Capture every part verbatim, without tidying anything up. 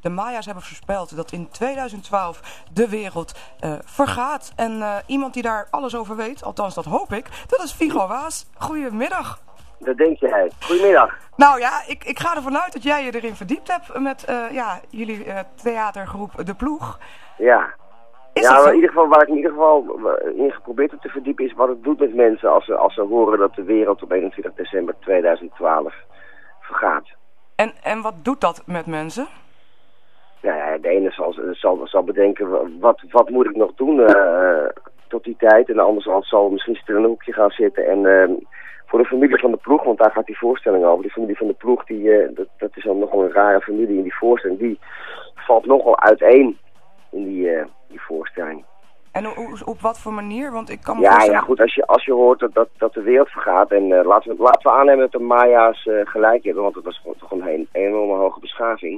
de Maya's hebben voorspeld dat in tweeduizend twaalf de wereld uh, vergaat. En uh, iemand die daar alles over weet, althans dat hoop ik, dat is Viggo Waas. Goedemiddag. Dat denk jij. Goedemiddag. Nou ja, ik, ik ga ervan uit dat jij je erin verdiept hebt met uh, ja, jullie uh, theatergroep De Ploeg. Ja. Is ja, dat zo? in ieder geval, waar ik in ieder geval in geprobeerd heb te verdiepen is wat het doet met mensen als ze, als ze horen dat de wereld op eenentwintig december tweeduizend twaalf vergaat. En, en wat doet dat met mensen? Nou ja, de ene zal, zal, zal bedenken, wat, wat moet ik nog doen uh, tot die tijd? En de ander zal, zal misschien stil in een hoekje gaan zitten. En uh, voor de familie van De Ploeg, want daar gaat die voorstelling over. Die familie van De Ploeg, die, uh, dat, dat is dan nogal een rare familie in die voorstelling. Die valt nogal uiteen in die, uh, die voorstelling. En op, op wat voor manier? Want ik kan me ja, voorstellen... ja, goed, als je, als je hoort dat, dat, dat de wereld vergaat. En uh, laten, we, laten we aannemen dat de Maya's uh, gelijk hebben, want het was gewoon, toch een, een enorme hoge beschaving.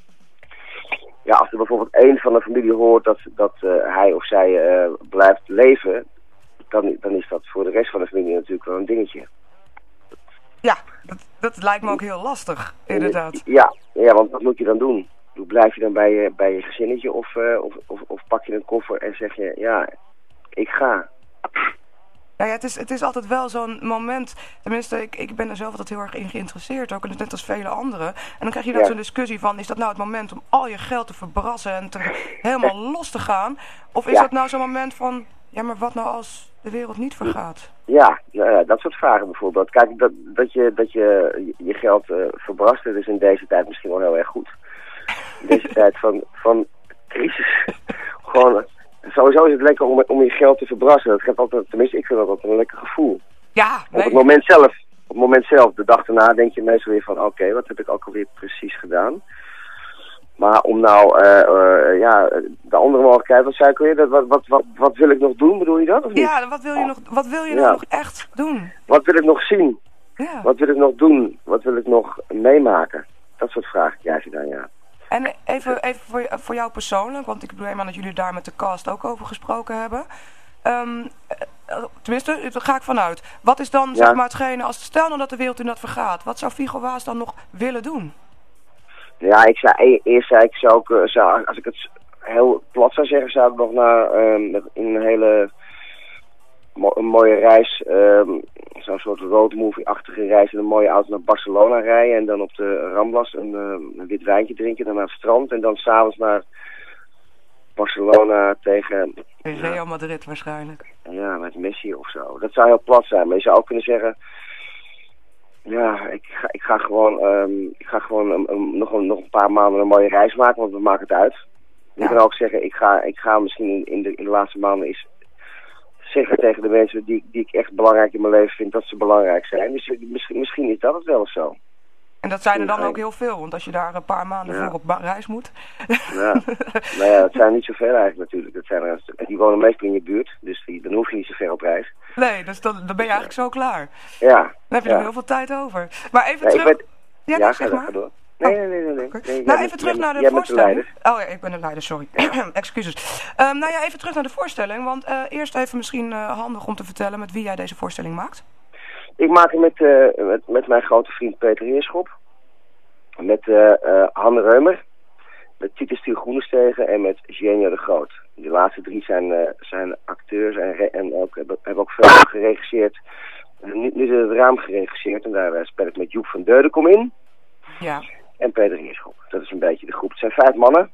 Ja, als er bijvoorbeeld één van de familie hoort dat, dat uh, hij of zij uh, blijft leven, dan, dan is dat voor de rest van de familie natuurlijk wel een dingetje. Ja, dat, dat lijkt me ook heel lastig, inderdaad. Ja, ja, want wat moet je dan doen? Blijf je dan bij je, bij je gezinnetje of, uh, of, of, of pak je een koffer en zeg je, ja, ik ga. Nou ja, het is, het is altijd wel zo'n moment, tenminste, ik, ik ben er zelf altijd heel erg in geïnteresseerd, ook net als vele anderen. En dan krijg je dan ja. zo'n discussie van, is dat nou het moment om al je geld te verbrassen en te, helemaal los te gaan? Of is ja. dat nou zo'n moment van, ja, maar wat nou als de wereld niet vergaat? Ja, nou ja, dat soort vragen bijvoorbeeld. Kijk, dat, dat je, dat je je geld uh, verbrast, dat is in deze tijd misschien wel heel erg goed. In deze tijd van, van crisis. Gewoon, sowieso is het lekker om, om je geld te verbrassen. Dat geeft altijd, tenminste, ik vind dat altijd een lekker gevoel. Ja, nee. Op het moment zelf, op het moment zelf, de dag daarna denk je meestal weer van, oké, okay, wat heb ik ook alweer precies gedaan? Maar om nou, uh, uh, ja, de andere mogelijkheid, wat zei ik weer, wat, wat, wat, wat wil ik nog doen, bedoel je dat of niet? Ja, wat wil je nog, wat wil je ja. nou nog echt doen? Wat wil ik nog zien? Ja. Wat wil ik nog doen? Wat wil ik nog meemaken? Dat soort vragen krijg je dan, ja. En even, even voor, voor jou persoonlijk, want ik bedoel dat jullie daar met de cast ook over gesproken hebben. Um, tenminste, daar ga ik vanuit. Wat is dan, ja. zeg maar, hetgene, als stel nou dat de wereld inderdaad vergaat, wat zou Viggo Waas dan nog willen doen? Ja, ik zei, eerst zei ik, zou ik, zou, als ik het heel plat zou zeggen, zou ik nog naar um, in een hele mo een mooie reis, um, zo'n soort roadmovie-achtige reis in een mooie auto naar Barcelona rijden en dan op de Ramblas een, um, een wit wijntje drinken, dan naar het strand en dan s'avonds naar Barcelona tegen... Real ja, Madrid waarschijnlijk. Ja, met Messi of zo. Dat zou heel plat zijn, maar je zou ook kunnen zeggen... Ja, ik ga, ik ga gewoon, um, ik ga gewoon um, um, nog, een, nog een paar maanden een mooie reis maken, want we maken het uit. Ja. Ik kan ook zeggen, ik ga, ik ga misschien in, in, de, in de laatste maanden eens zeggen tegen de mensen die, die ik echt belangrijk in mijn leven vind, dat ze belangrijk zijn. Dus misschien, misschien is dat het wel zo. En dat zijn er dan ook heel veel, want als je daar een paar maanden ja. voor op reis moet. Ja, nou ja, dat zijn niet zoveel eigenlijk natuurlijk. Dat zijn er, die wonen meestal in je buurt, dus die, dan hoef je niet zo ver op reis. Nee, dus dan, dan ben je eigenlijk zo klaar. Ja. Dan heb je ja. nog heel veel tijd over. Maar even ja, terug... Weet... Ja, ja nee, ga, zeg maar. ga door. Nee, oh. nee, nee, nee. nee. Okay. nee nou, jij, even terug jij, naar de jij voorstelling. De oh ja, ik ben de leider, sorry. Excuses. Um, nou ja, even terug naar de voorstelling, want uh, eerst even misschien uh, handig om te vertellen met wie jij deze voorstelling maakt. Ik maak hem met, uh, met, met mijn grote vriend Peter Heerschop. Met uh, uh, Hanne Reumer, met Titus Stiel Groenestegen en met Genio de Groot. Die laatste drie zijn, uh, zijn acteurs en, en ook, hebben, hebben ook veel geregisseerd. Uh, nu, nu is het raam geregisseerd en daar uh, speel ik met Joep van Deudekom in. Ja. En Peter Heerschop. Dat is een beetje de groep. Het zijn vijf mannen.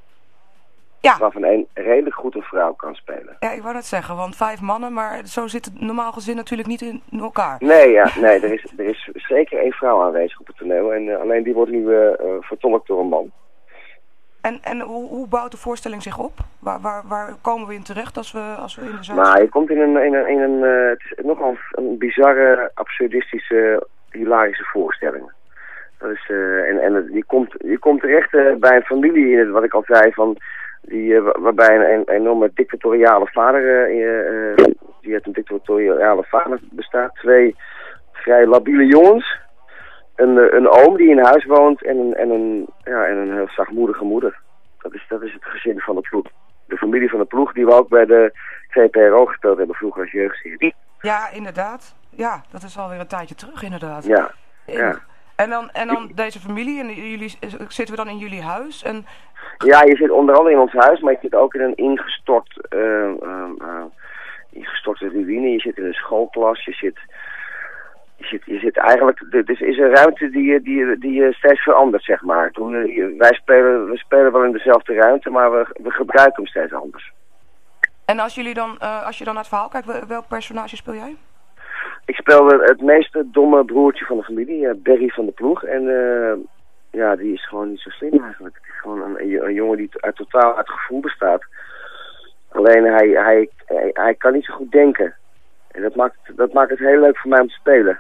Ja. Waarvan één redelijk goed een vrouw kan spelen. Ja, ik wou net zeggen, want vijf mannen, maar zo zit het normaal gezin natuurlijk niet in elkaar. Nee, ja, nee er, is, er is zeker één vrouw aanwezig op het toneel. En uh, alleen die wordt nu uh, uh, vertolkt door een man. En, en hoe, hoe bouwt de voorstelling zich op? Waar, waar, waar komen we in terecht als we, als we in de zaal Nou, je komt in een, in een, in een uh, het is nogal een bizarre, absurdistische, hilarische voorstelling. Dat is, uh, en en die, komt, die komt terecht uh, bij een familie, in het, wat ik al zei, van... Die, uh, waarbij een, een enorme dictatoriale vader, uh, uh, die uit een dictatoriale vader bestaat. Twee vrij labiele jongens. Een, uh, een oom die in huis woont en een, en een, ja, en een heel zachtmoedige moeder. Dat is, dat is het gezin van de ploeg. De familie van de ploeg die we ook bij de V P R O gespeeld hebben vroeger als jeugdserie. Ja, inderdaad. Ja, dat is alweer een tijdje terug inderdaad. Ja, ja. En dan, en dan deze familie, en jullie, zitten we dan in jullie huis? En... Ja, je zit onder andere in ons huis, maar je zit ook in een ingestort, uh, uh, uh, ingestorte ruïne. Je zit in een schoolklas, je zit... Je zit, je zit eigenlijk, dit is, is een ruimte die, die, die steeds verandert, zeg maar. Toen, wij spelen, we spelen wel in dezelfde ruimte, maar we, we gebruiken hem steeds anders. En als jullie dan, uh, als je dan naar het verhaal kijkt, welk personage speel jij? Ik speel het meest domme broertje van de familie, uh, Barry van de Ploeg. En uh, ja, die is gewoon niet zo slim eigenlijk. Het is gewoon een, een jongen die uit totaal uit gevoel bestaat. Alleen hij, hij, hij, hij kan niet zo goed denken. En dat maakt, dat maakt het heel leuk voor mij om te spelen.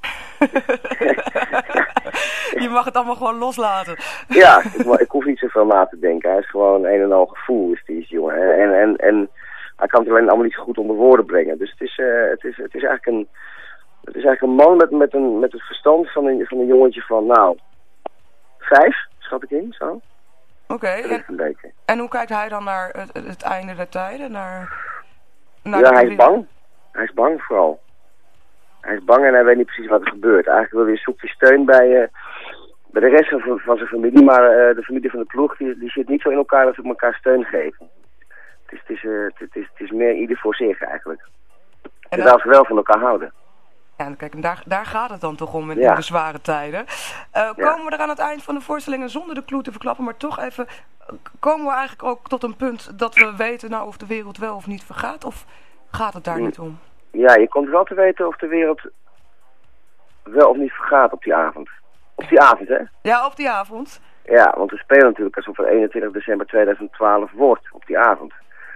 Je mag het allemaal gewoon loslaten. Ja, ik, ik hoef niet zoveel na te denken. Hij is gewoon een en al gevoel, is die jongen. En, en, en hij kan het alleen allemaal niet zo goed onder woorden brengen. Dus het is, uh, het is, het is eigenlijk een, het is eigenlijk een man met, met, een, met het verstand van een, van een jongetje van, nou, vijf, schat ik in, zo. Oké, okay, en, en hoe kijkt hij dan naar het, het einde der tijden? Naar, naar ja, hij is bang. Hij is bang vooral. Hij is bang en hij weet niet precies wat er gebeurt. Eigenlijk wil hij een zoekje steun bij, uh, bij de rest van, van zijn familie, maar uh, de familie van de ploeg die, die zit niet zo in elkaar dat ze elkaar steun geven. Het is, het is, uh, het is, het is meer ieder voor zich eigenlijk. En terwijl ze wel van elkaar houden. Ja, kijk, en daar, daar gaat het dan toch om in, ja. in de zware tijden. Uh, komen ja. we er aan het eind van de voorstellingen zonder de clue te verklappen, maar toch even, komen we eigenlijk ook tot een punt dat we weten nou of de wereld wel of niet vergaat, of gaat het daar hm. niet om? Ja, je komt wel te weten of de wereld wel of niet vergaat op die avond. Op die avond, hè? Ja, op die avond. Ja, want we spelen natuurlijk alsof het eenentwintig december tweeduizend twaalf wordt, op die avond.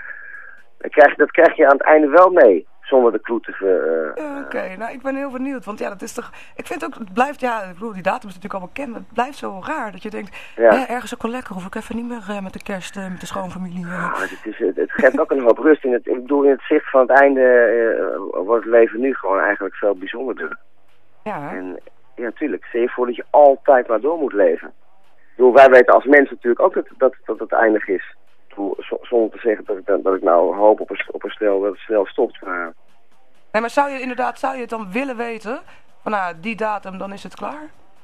Dat krijg, dat krijg je aan het einde wel mee, zonder de clue te... Uh, uh, Oké, okay. nou ik ben heel benieuwd, want ja, dat is toch... Ik vind ook, het blijft, ja, ik bedoel, die datum is natuurlijk allemaal bekend, maar het blijft zo raar dat je denkt, ja. hè, ergens ook wel lekker, of ik even niet meer uh, met de kerst, uh, met de schoonfamilie... Uh. Ja, het, is, het, het geeft ook een hoop rust in het, ik bedoel, in het zicht van het einde uh, wordt het leven nu gewoon eigenlijk veel bijzonderder. Ja. En ja, tuurlijk, stel je voor dat je altijd maar door moet leven. Ik bedoel, wij weten als mensen natuurlijk ook dat, dat, dat het eindig is. Zonder te zeggen dat ik, dat ik nou hoop op een, op een snel dat het snel stopt. Maar... Nee, maar zou je inderdaad, zou je het dan willen weten? Van nou, die datum, dan is het klaar?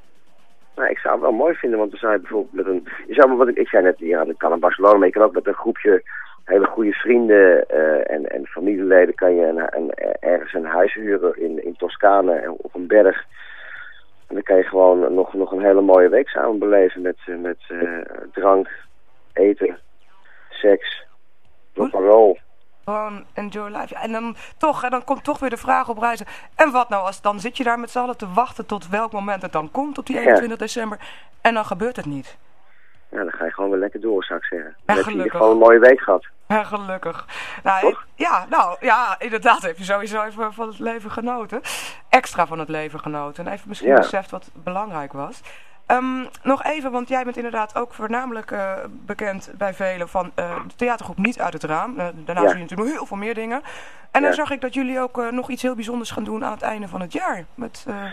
Nou, ik zou het wel mooi vinden, want dan zou je bijvoorbeeld met een... Je zou, wat ik, ik zei net, ja, dat kan in Barcelona, maar je kan ook met een groepje hele goede vrienden uh, en, en familieleden kan je een, een, ergens een huis huren in, in Toscane op een berg. En dan kan je gewoon nog, nog een hele mooie week samen beleven met, met uh, drank, eten... seks, rock and roll. Gewoon enjoy life. Ja, en dan toch, en dan komt toch weer de vraag op reizen. En wat nou als dan zit je daar met z'n allen te wachten tot welk moment het dan komt op die eenentwintig december en dan gebeurt het niet. Ja, dan ga je gewoon weer lekker door, zou ik zeggen. Ja, dan gelukkig. heb je gewoon een mooie week gehad. Ja, gelukkig. Nou, ik, ja, nou, ja, inderdaad heb je sowieso even van het leven genoten. Extra van het leven genoten. En even misschien ja. beseft wat belangrijk was. Um, nog even, want jij bent inderdaad ook voornamelijk uh, bekend bij velen van uh, de theatergroep Niet Uit het Raam. Uh, daarnaast ja. doen je natuurlijk nog heel veel meer dingen. En dan ja. zag ik dat jullie ook uh, nog iets heel bijzonders gaan doen aan het einde van het jaar. Met, uh...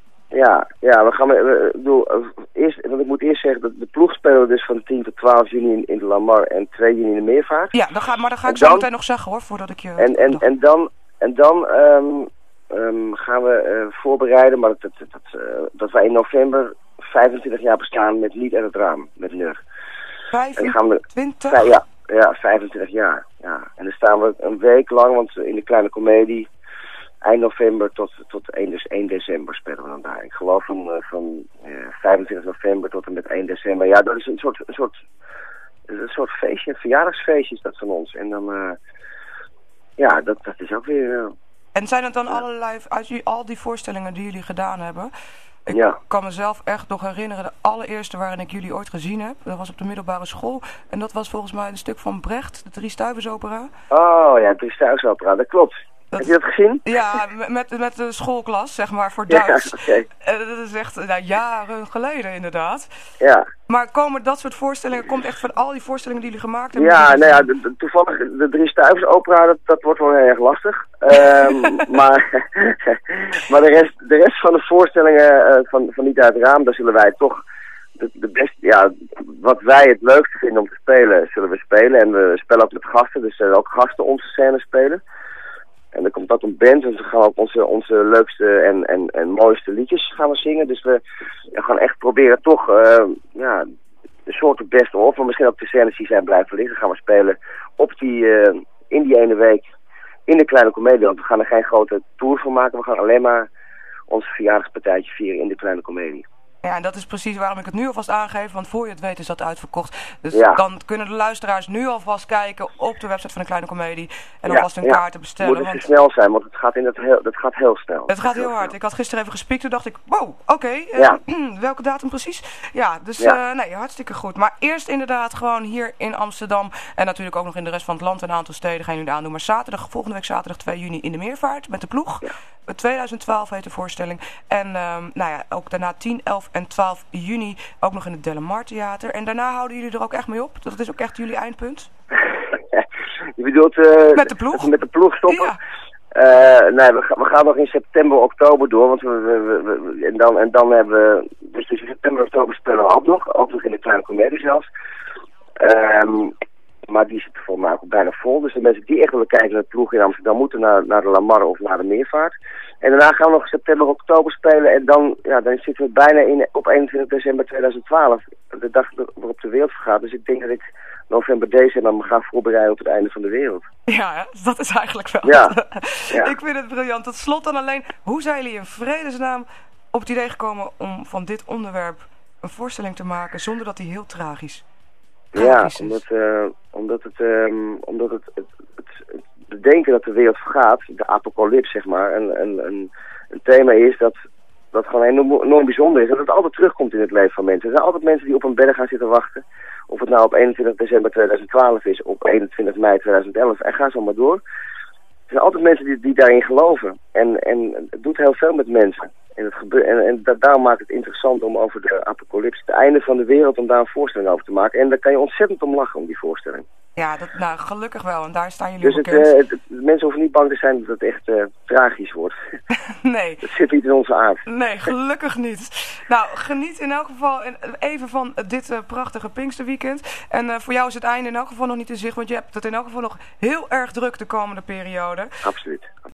Ja, ja, we gaan, we, bedoel, uh, eerst, want ik moet eerst zeggen dat de ploeg spelen dus van tien tot twaalf juni in, in de Lamar en twee juni in de Meervaart. Ja, dan ga, maar dan ga ik dan, zo meteen nog zeggen hoor, voordat ik je... En, en, en dan, en dan um, um, gaan we uh, voorbereiden, maar dat, dat, dat, uh, dat wij in november... vijfentwintig jaar bestaan met Niet Uit het Raam, met N U R. vijfentwintig? We, ja, ja, vijfentwintig jaar. Ja. En dan staan we een week lang, want in de kleine komedie, eind november tot, tot één december spelen we dan daar. Ik geloof van, van uh, vijfentwintig november tot en met één december. Ja, dat is een soort, een soort, een soort feestje, een verjaardagsfeestje is dat van ons. En dan, uh, ja, dat, dat is ook weer... Uh, en zijn het dan ja. allerlei, uit al die voorstellingen die jullie gedaan hebben... Ik ja. kan mezelf echt nog herinneren, de allereerste waarin ik jullie ooit gezien heb. Dat was op de middelbare school. En dat was volgens mij een stuk van Brecht, de Driestuiversopera. Oh ja, de Driestuiversopera, dat klopt. Dat, heb je dat gezien? Ja, met, met de schoolklas, zeg maar, voor Duits. Ja, okay. uh, dat is echt nou, jaren geleden inderdaad. Ja. Maar komen dat soort voorstellingen, komt echt van al die voorstellingen die jullie gemaakt hebben? Ja, nou ja, de, de, toevallig de Driestuiversopera, dat, dat wordt wel heel erg lastig. um, maar maar de, rest, de rest van de voorstellingen uh, van, van Niet Uit het Raam, daar zullen wij toch de, de beste, ja, wat wij het leukste vinden om te spelen, zullen we spelen. En we spelen ook met gasten, dus er uh, ook gasten onze scène spelen. En er komt ook een band, en we gaan ook onze, onze leukste en, en, en mooiste liedjes gaan we zingen. Dus we, we gaan echt proberen toch uh, ja, de soorten beste of, maar misschien ook de scènes die zijn blijven liggen, gaan we spelen op die, uh, in die ene week in de Kleine Comedie. Want we gaan er geen grote tour van maken, we gaan alleen maar ons verjaardagspartijtje vieren in de Kleine Comedie. Ja, en dat is precies waarom ik het nu alvast aangeef, want voor je het weet is dat uitverkocht. Dus ja. dan kunnen de luisteraars nu alvast kijken op de website van de Kleine Comedie en alvast ja, hun ja. kaarten bestellen. Moet want het snel zijn, want het gaat, in het heel, dat gaat heel snel. Het gaat heel hard. Ik had gisteren even gespiekt, toen dacht ik, wow, oké, okay, uh, ja. welke datum precies? Ja, dus ja. Uh, nee, hartstikke goed. Maar eerst inderdaad gewoon hier in Amsterdam en natuurlijk ook nog in de rest van het land een aantal steden gaan jullie aandoen. Maar zaterdag, volgende week zaterdag twee juni in de Meervaart met de ploeg. Ja. tweeduizend twaalf heet de voorstelling. En um, nou ja, ook daarna tien, elf en twaalf juni ook nog in het Delamar Theater. En daarna houden jullie er ook echt mee op? Dat is ook echt jullie eindpunt? Je bedoelt uh, met de ploeg? Met de ploeg stoppen? Ja. Uh, nee, we, ga, we gaan nog in september, oktober door. Want we, we, we, we, en, dan, en dan hebben we... Dus in september, oktober spelen we ook nog. Ook nog in de Kleine Comedie zelfs. Um, maar die zit volgens mij ook bijna vol. Dus de mensen die echt willen kijken naar de ploeg in Amsterdam moeten naar, naar de Lamar of naar de Meervaart. En daarna gaan we nog september, oktober spelen. En dan, ja, dan zitten we bijna in, op eenentwintig december tweeduizend twaalf. De dag waarop de wereld vergaat. Dus ik denk dat ik november, december me ga voorbereiden op het einde van de wereld. Ja, dat is eigenlijk wel. Ja. Ja. Ik vind het briljant. Tot slot dan alleen, hoe zijn jullie in vredesnaam op het idee gekomen om van dit onderwerp een voorstelling te maken zonder dat die heel tragisch, tragisch ja, is? omdat, uh, omdat het, um, omdat het, het, het, het bedenken dat de wereld vergaat, de apocalyps zeg maar, een, een, een, een thema is dat, dat gewoon enorm, enorm bijzonder is. En dat het altijd terugkomt in het leven van mensen. Er zijn altijd mensen die op een berg gaan zitten wachten. Of het nou op eenentwintig december tweeduizend twaalf is, op eenentwintig mei tweeduizend elf. En ga zo maar door. Er zijn altijd mensen die, die daarin geloven. En, en het doet heel veel met mensen. En, het gebe- en, en dat, daarom maakt het interessant om over de apocalyps, het einde van de wereld, om daar een voorstelling over te maken. En daar kan je ontzettend om lachen, om die voorstelling. Ja, dat, nou gelukkig wel. En daar staan jullie dus op het, bekend. uh, het, het, mensen hoeven niet bang te zijn dat het echt uh, tragisch wordt. Nee. Dat zit niet in onze aard. Nee, gelukkig niet. Nou, geniet in elk geval even van dit uh, prachtige Pinksterweekend. En uh, voor jou is het einde in elk geval nog niet in zicht, want je hebt het in elk geval nog heel erg druk de komende periode. Absoluut.